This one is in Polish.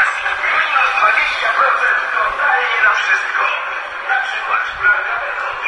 Minus 20% to daje na wszystko. Na przykład Blanka